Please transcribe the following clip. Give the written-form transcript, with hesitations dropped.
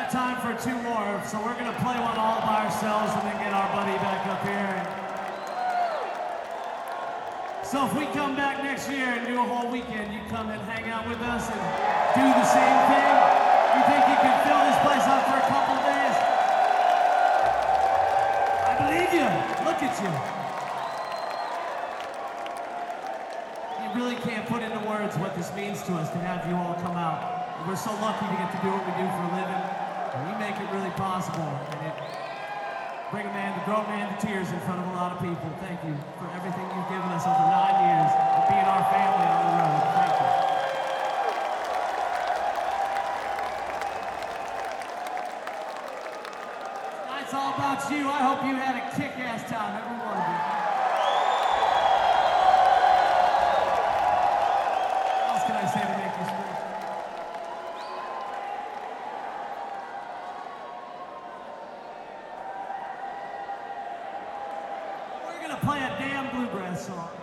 time for two more, so we're gonna play one all by ourselves and then get our buddy back up here. So if we come back next year and do a whole weekend, you come and hang out with us and do the same thing? You think you can fill this place up for a couple days? I believe you. Look at you. You really can't put into words what this means to us to have you all come out. We're so lucky to get to do what we do for a living, and we make it really possible. And it bring a man, to grow a man to tears in front of a lot of people. Thank you for everything you've given us over 9 years of being our family on the road. Thank you. Tonight's all about you. I hope you had a kick-ass time, every one of you. What else can I say to make you smile? Play a damn bluegrass song.